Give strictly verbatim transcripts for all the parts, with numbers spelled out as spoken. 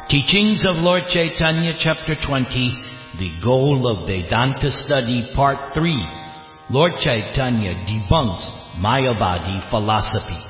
Teachings of Lord Chaitanya, Chapter twenty, The Goal of Vedanta Study, Part three. Lord Chaitanya debunks Mayavadi philosophy.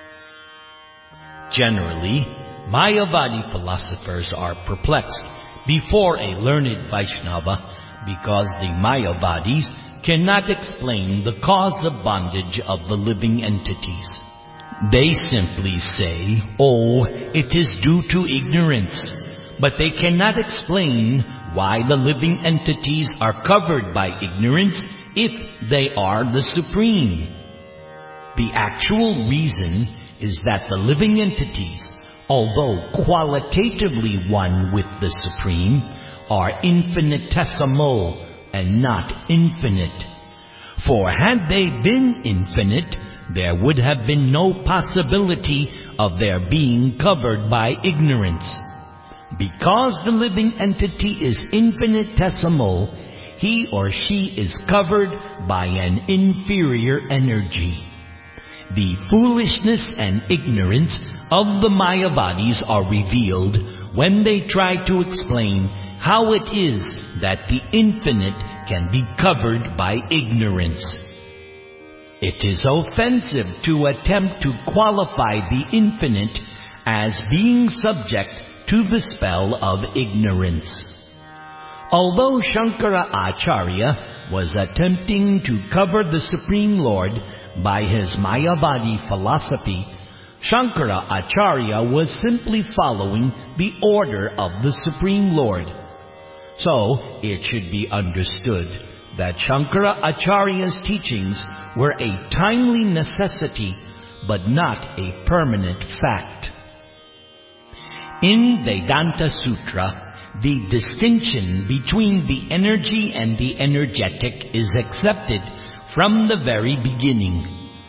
Generally, Mayavadi philosophers are perplexed before a learned Vaishnava because the Mayavadis cannot explain the cause of bondage of the living entities. They simply say, oh, it is due to ignorance, but they cannot explain why the living entities are covered by ignorance if they are the Supreme. The actual reason is that the living entities, although qualitatively one with the Supreme, are infinitesimal and not infinite. For had they been infinite, there would have been no possibility of their being covered by ignorance. Because the living entity is infinitesimal, he or she is covered by an inferior energy. The foolishness and ignorance of the Mayavadis are revealed when they try to explain how it is that the infinite can be covered by ignorance. It is offensive to attempt to qualify the infinite as being subject to the spell of ignorance. Although Shankara Acharya was attempting to cover the Supreme Lord by his Mayavadi philosophy, Shankara Acharya was simply following the order of the Supreme Lord. So, it should be understood that Shankara Acharya's teachings were a timely necessity, but not a permanent fact. In Vedanta Sutra, the distinction between the energy and the energetic is accepted from the very beginning.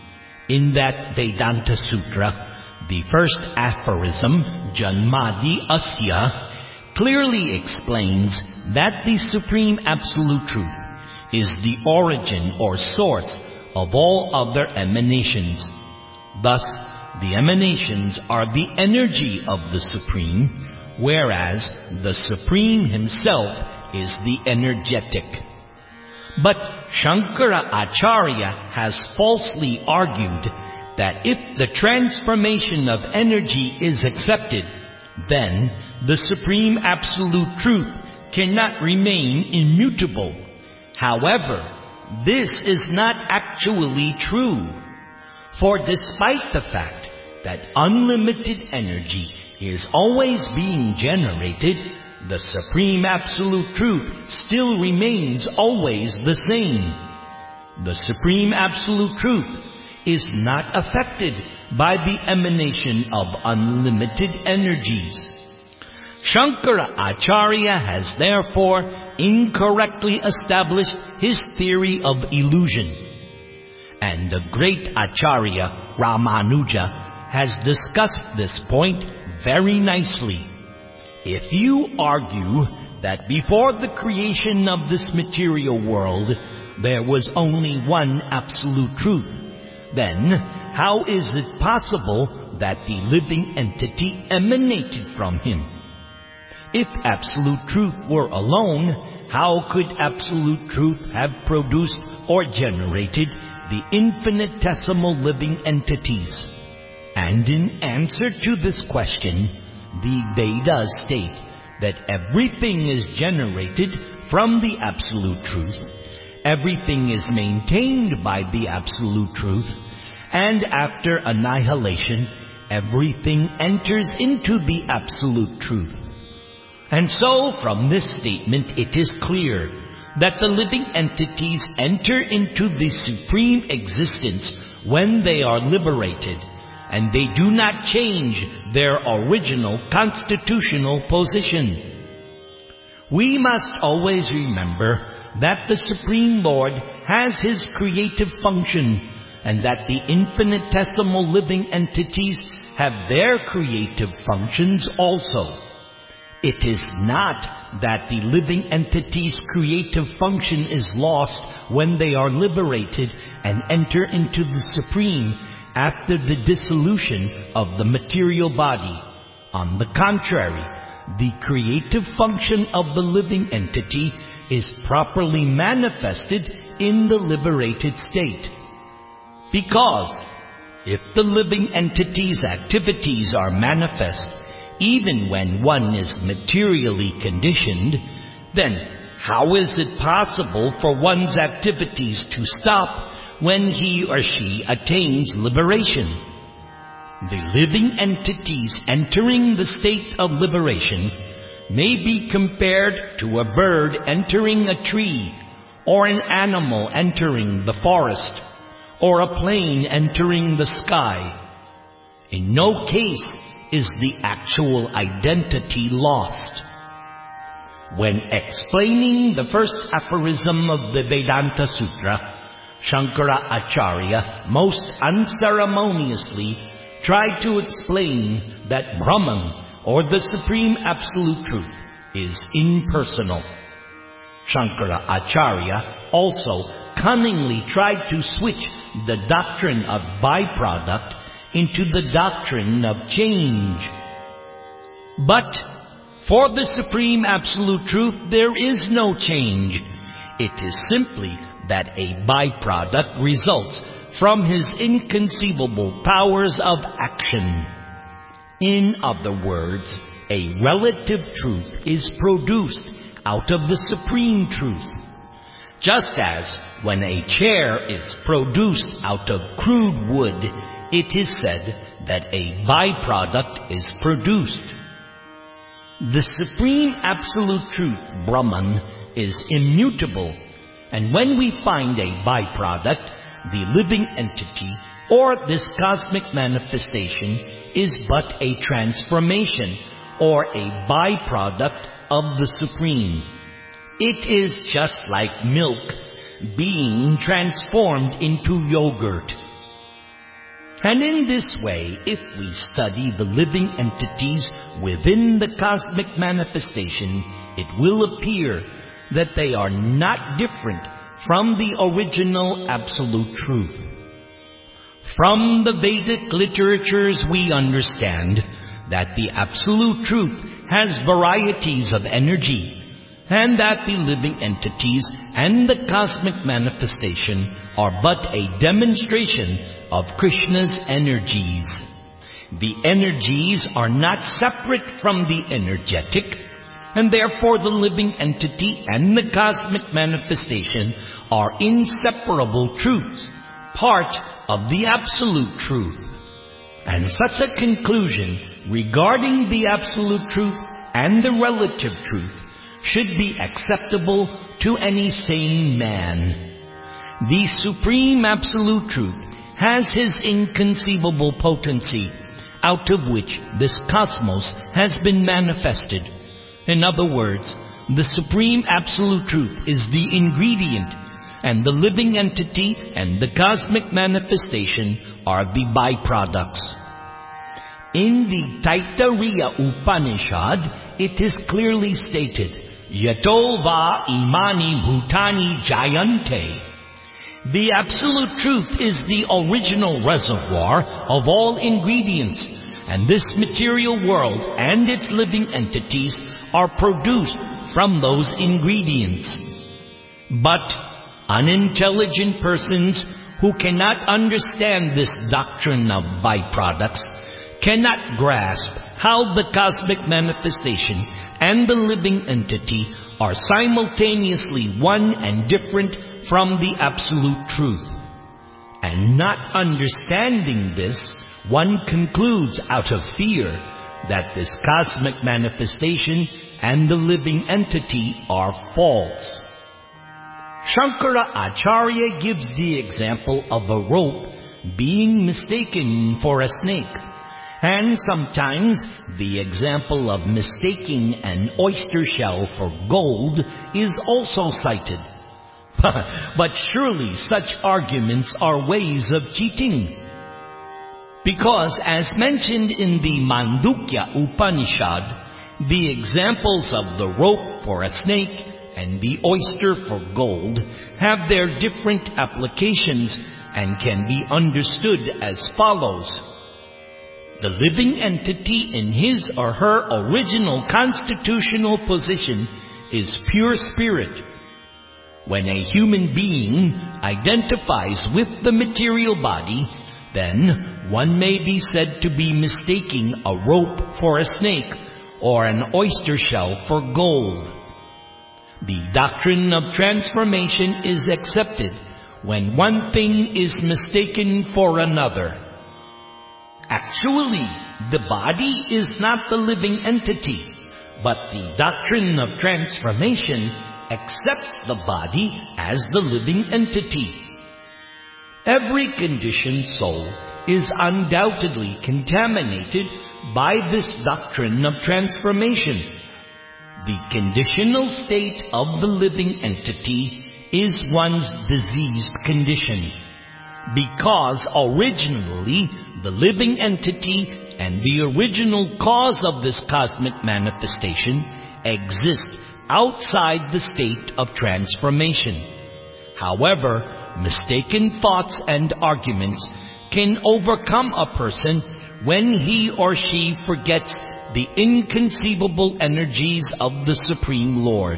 In that Vedanta Sutra, the first aphorism, Janmadi Asya, clearly explains that the Supreme Absolute Truth is the origin or source of all other emanations. Thus, the emanations are the energy of the Supreme, whereas the Supreme himself is the energetic. But Shankara Acharya has falsely argued that if the transformation of energy is accepted, then the Supreme Absolute Truth cannot remain immutable. However, this is not actually true. For despite the fact that unlimited energy is always being generated, the Supreme Absolute Truth still remains always the same. The Supreme Absolute Truth is not affected by the emanation of unlimited energies. Shankara Acharya has therefore incorrectly established his theory of illusion. And the great Acharya Ramanuja has discussed this point very nicely. If you argue that before the creation of this material world there was only one absolute truth, then how is it possible that the living entity emanated from him? If absolute truth were alone, how could absolute truth have produced or generated the infinitesimal living entities? And in answer to this question, the Vedas state that everything is generated from the absolute truth, everything is maintained by the absolute truth, and after annihilation, everything enters into the absolute truth. And so, from this statement, it is clear that the living entities enter into the supreme existence when they are liberated, and they do not change their original constitutional position. We must always remember that the Supreme Lord has his creative function, and that the infinitesimal living entities have their creative functions also. It is not that the living entity's creative function is lost when they are liberated and enter into the Supreme after the dissolution of the material body. On the contrary, the creative function of the living entity is properly manifested in the liberated state. Because if the living entity's activities are manifest even when one is materially conditioned, then how is it possible for one's activities to stop when he or she attains liberation? The living entities entering the state of liberation may be compared to a bird entering a tree, or an animal entering the forest, or a plane entering the sky. In no case is the actual identity lost. When explaining the first aphorism of the Vedanta Sutra, Shankara Acharya most unceremoniously tried to explain that Brahman, or the Supreme Absolute Truth, is impersonal. Shankara Acharya also cunningly tried to switch the doctrine of byproduct into the doctrine of change. But for the Supreme Absolute Truth, there is no change. It is simply that a byproduct results from his inconceivable powers of action. In other words, a relative truth is produced out of the Supreme Truth. Just as when a chair is produced out of crude wood, it is said that a byproduct is produced. The Supreme Absolute Truth, Brahman, is immutable, and when we find a byproduct, the living entity, or this cosmic manifestation, is but a transformation, or a byproduct of the Supreme. It is just like milk being transformed into yogurt. And in this way, if we study the living entities within the cosmic manifestation, it will appear that they are not different from the original Absolute Truth. From the Vedic literatures we understand that the Absolute Truth has varieties of energy, and that the living entities and the cosmic manifestation are but a demonstration of Krishna's energies. The energies are not separate from the energetic, and therefore the living entity and the cosmic manifestation are inseparable truths, part of the Absolute Truth. And such a conclusion regarding the Absolute Truth and the relative truth should be acceptable to any sane man. The Supreme Absolute Truth has his inconceivable potency, out of which this cosmos has been manifested. In other words, the Supreme Absolute Truth is the ingredient, and the living entity and the cosmic manifestation are the byproducts. In the Taittiriya Upanishad, it is clearly stated, Yato va imani bhutani jayante. The Absolute Truth is the original reservoir of all ingredients, and this material world and its living entities are produced from those ingredients. But unintelligent persons who cannot understand this doctrine of byproducts cannot grasp how the cosmic manifestation and the living entity are simultaneously one and different from the Absolute Truth. And not understanding this, one concludes out of fear that this cosmic manifestation and the living entity are false. Shankara Acharya gives the example of a rope being mistaken for a snake, and sometimes the example of mistaking an oyster shell for gold is also cited. But surely such arguments are ways of cheating. Because as mentioned in the Mandukya Upanishad, the examples of the rope for a snake and the oyster for gold have their different applications and can be understood as follows. the living entity in his or her original constitutional position is pure spirit. When a human being identifies with the material body, then one may be said to be mistaking a rope for a snake or an oyster shell for gold. The doctrine of transformation is accepted when one thing is mistaken for another. Actually, the body is not the living entity, but the doctrine of transformation accepts the body as the living entity. Every conditioned soul is undoubtedly contaminated by this doctrine of transformation. The conditional state of the living entity is one's diseased condition, because originally the living entity and the original cause of this cosmic manifestation exist outside the state of transformation. However, mistaken thoughts and arguments can overcome a person when he or she forgets the inconceivable energies of the Supreme Lord.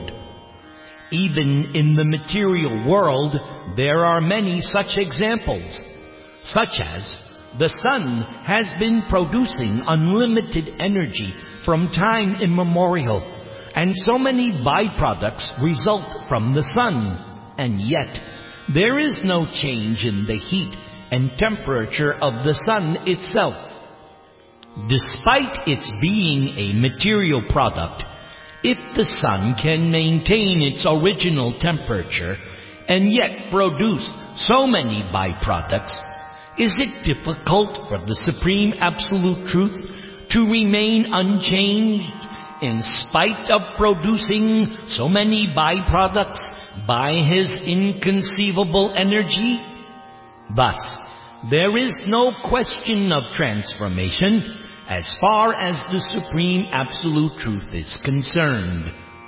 Even in the material world, there are many such examples, such as the sun has been producing unlimited energy from time immemorial, and so many byproducts result from the sun, and yet there is no change in the heat and temperature of the sun itself. Despite its being a material product, if the sun can maintain its original temperature and yet produce so many byproducts, is it difficult for the Supreme Absolute Truth to remain unchanged in spite of producing so many byproducts by his inconceivable energy? Thus, there is no question of transformation as far as the Supreme Absolute Truth is concerned.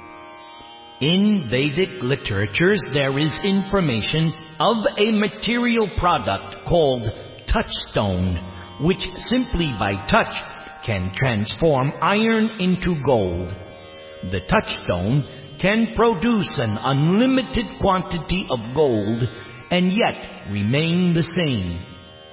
In Vedic literatures, there is information of a material product called touchstone, which simply by touch can transform iron into gold. The touchstone can produce an unlimited quantity of gold and yet remain the same.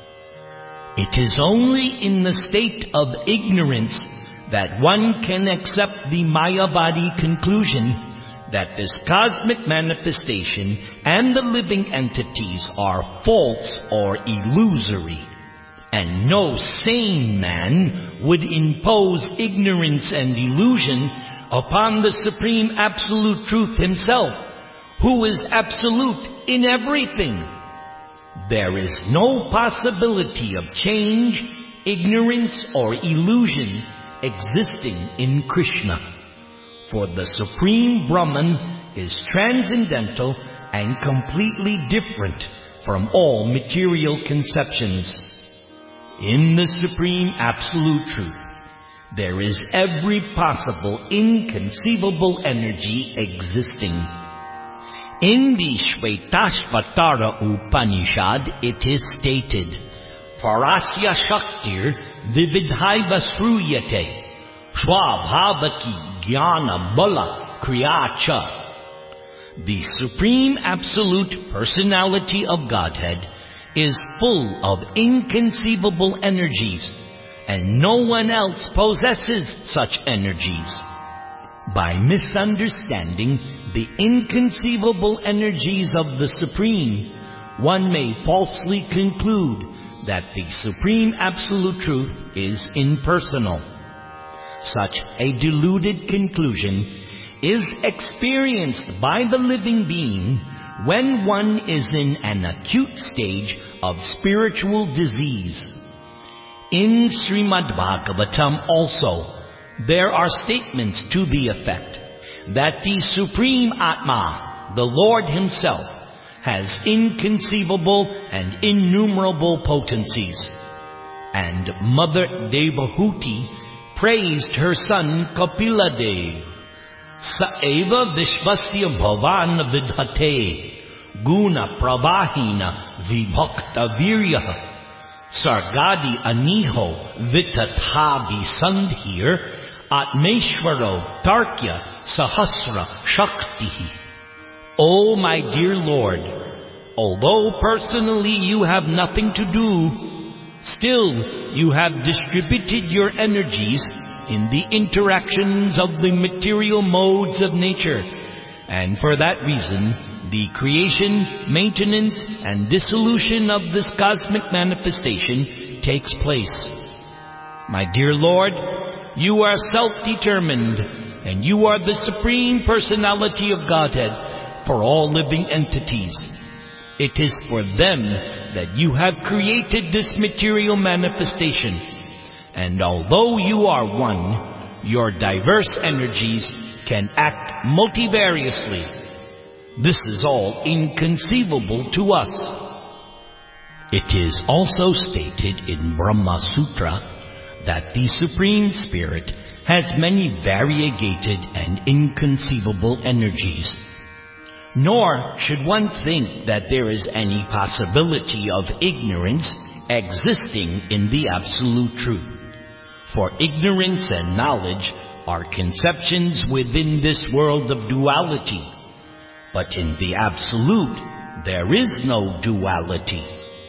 It is only in the state of ignorance that one can accept the Mayavadi conclusion that this cosmic manifestation and the living entities are false or illusory, and no sane man would impose ignorance and illusion upon the Supreme Absolute Truth himself, who is absolute in everything. There is no possibility of change, ignorance, or illusion existing in Krishna, for the Supreme Brahman is transcendental and completely different from all material conceptions. In the Supreme Absolute Truth, there is every possible inconceivable energy existing. In the Shvetashvatara Upanishad, it is stated, Parasya Shaktir Vividhaiva Sruyate Swabhavaki Jnana Bala Kriyacha. The Supreme Absolute Personality of Godhead is full of inconceivable energies, and no one else possesses such energies. By misunderstanding the inconceivable energies of the Supreme, one may falsely conclude that the Supreme Absolute Truth is impersonal. Such a deluded conclusion is experienced by the living being when one is in an acute stage of spiritual disease. In Srimad Bhagavatam also, there are statements to the effect that the Supreme Atma, the Lord Himself, has inconceivable and innumerable potencies. And Mother Devahuti praised her son Kapila Dev. Saeva Vishvasya Bhavan Vidhate Guna Pravahina Vibhakta Virya Sargadi aniho vitathavi sandhir atmeshwaro tarkya sahasra shaktihi. O my dear Lord, although personally you have nothing to do, still you have distributed your energies in the interactions of the material modes of nature, and for that reason the creation, maintenance, and dissolution of this cosmic manifestation takes place. My dear Lord, you are self-determined, and you are the Supreme Personality of Godhead for all living entities. It is for them that you have created this material manifestation, and although you are one, your diverse energies can act multivariously. This is all inconceivable to us. It is also stated in Brahma Sutra that the Supreme Spirit has many variegated and inconceivable energies. Nor should one think that there is any possibility of ignorance existing in the Absolute Truth. For ignorance and knowledge are conceptions within this world of duality. But in the Absolute, there is no duality.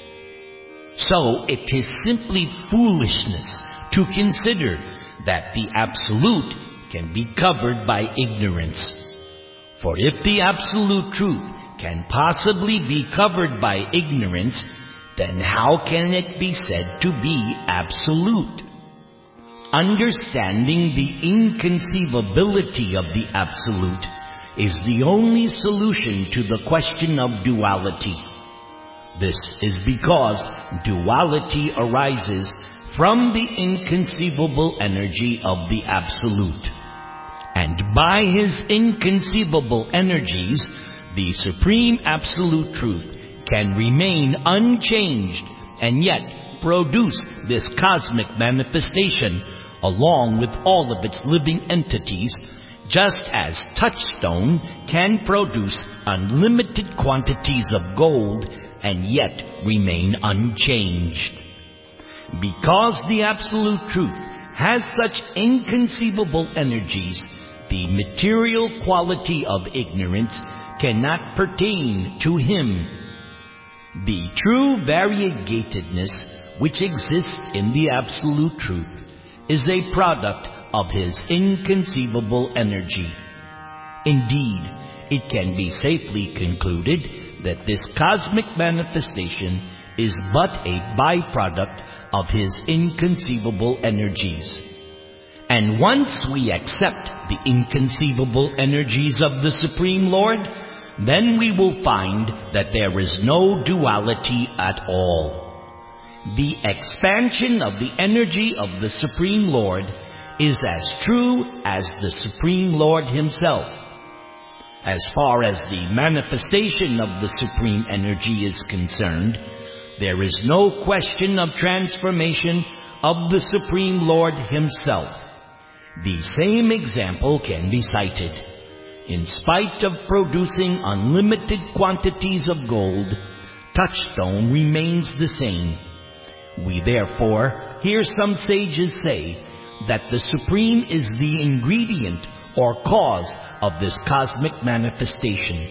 So it is simply foolishness to consider that the Absolute can be covered by ignorance. For if the Absolute Truth can possibly be covered by ignorance, then how can it be said to be absolute? Understanding the inconceivability of the Absolute is the only solution to the question of duality. This is because duality arises from the inconceivable energy of the Absolute. And by his inconceivable energies, the Supreme Absolute Truth can remain unchanged and yet produce this cosmic manifestation along with all of its living entities, just as touchstone can produce unlimited quantities of gold and yet remain unchanged. Because the Absolute Truth has such inconceivable energies, the material quality of ignorance cannot pertain to him. The true variegatedness which exists in the Absolute Truth is a product of his inconceivable energy. Indeed, it can be safely concluded that this cosmic manifestation is but a byproduct of his inconceivable energies. And once we accept the inconceivable energies of the Supreme Lord, then we will find that there is no duality at all. The expansion of the energy of the Supreme Lord is as true as the Supreme Lord himself. As far as the manifestation of the Supreme Energy is concerned, there is no question of transformation of the Supreme Lord himself. The same example can be cited. In spite of producing unlimited quantities of gold, touchstone remains the same. We therefore hear some sages say that the Supreme is the ingredient or cause of this cosmic manifestation.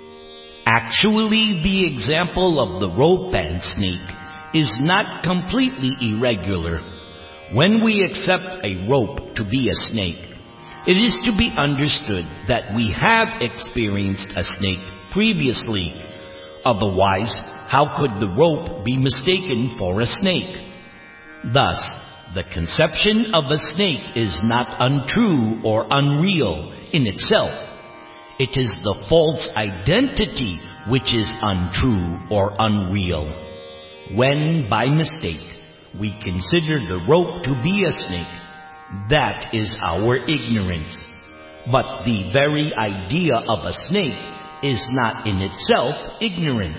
Actually, the example of the rope and snake is not completely irregular. When we accept a rope to be a snake, it is to be understood that we have experienced a snake previously. Otherwise, how could the rope be mistaken for a snake? Thus, the conception of a snake is not untrue or unreal in itself. It is the false identity which is untrue or unreal. When, by mistake, we consider the rope to be a snake, that is our ignorance. But the very idea of a snake is not in itself ignorance.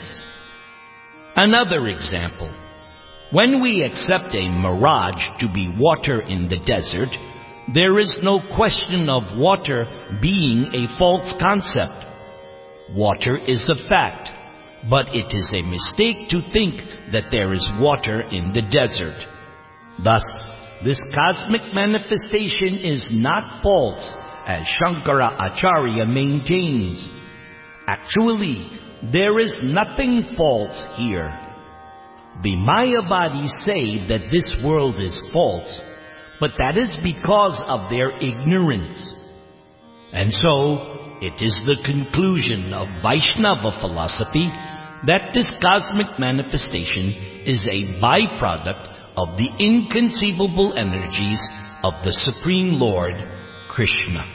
Another example. When we accept a mirage to be water in the desert, there is no question of water being a false concept. Water is a fact. But it is a mistake to think that there is water in the desert. Thus, this cosmic manifestation is not false, as Shankara Acharya maintains. Actually, there is nothing false here. The Mayavadis say that this world is false, but that is because of their ignorance. And so, it is the conclusion of Vaishnava philosophy that this cosmic manifestation is a byproduct of the inconceivable energies of the Supreme Lord, Krishna.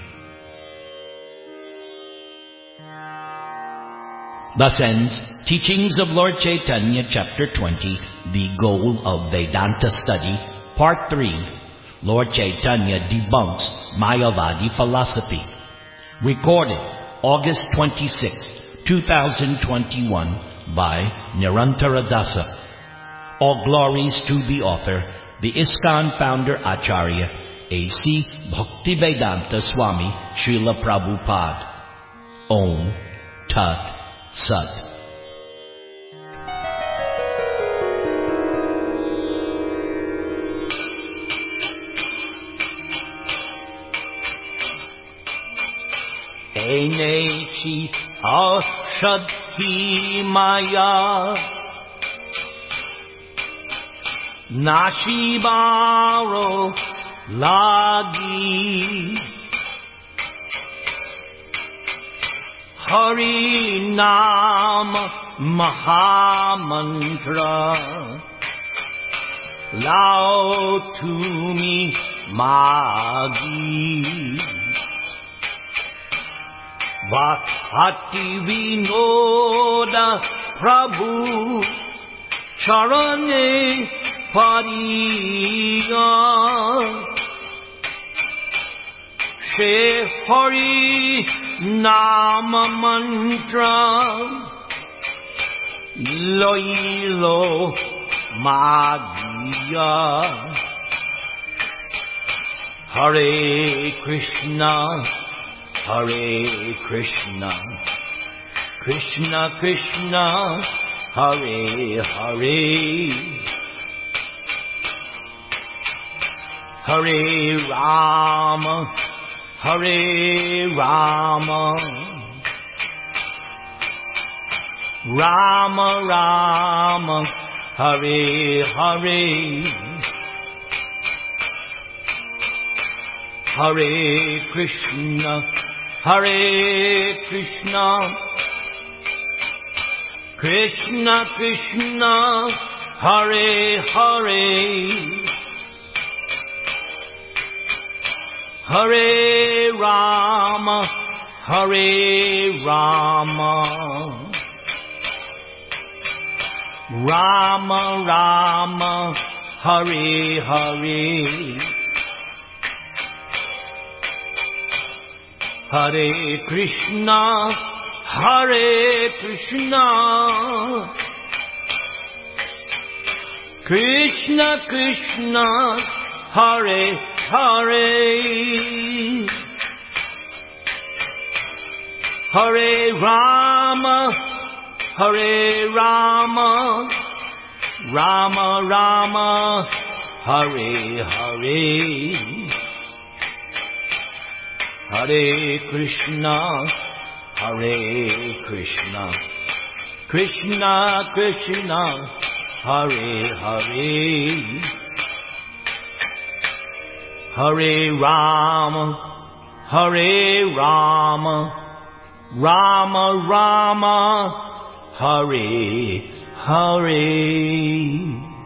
Thus ends Teachings of Lord Chaitanya, Chapter twenty, The Goal of Vedanta Study, Part three, Lord Chaitanya Debunks Mayavadi Philosophy. Recorded August twenty-sixth, two thousand twenty-one by Nirantara Dasa. All glories to the author, the ISKCON founder Acharya, A C Bhaktivedanta Swami Srila Prabhupada. Om Tat Sat. Enechi Ashadhi Maya Nashibaro Lagi Hari Nama Mahamantra Lao Tumi Magi Bhakti Vinoda Prabhu Charane Pariya She Hari Nama Mantra Loilo Magiya Hare Krishna Hare Krishna Krishna Krishna Hare Hare Hare Rama Hare Rama Rama Rama Hare Hare Hare Krishna Hare Krishna Krishna Krishna Hare Hare Hare Rama Hare Rama Rama Rama Hare Hare Hare Krishna Hare Krishna Krishna Krishna Hare Hare Hare Rama Hare Rama Rama Rama Hare Hare Hare Krishna Hare Krishna Krishna Krishna Hare Hare Hare Rama Hare Rama Rama Rama Hare Hare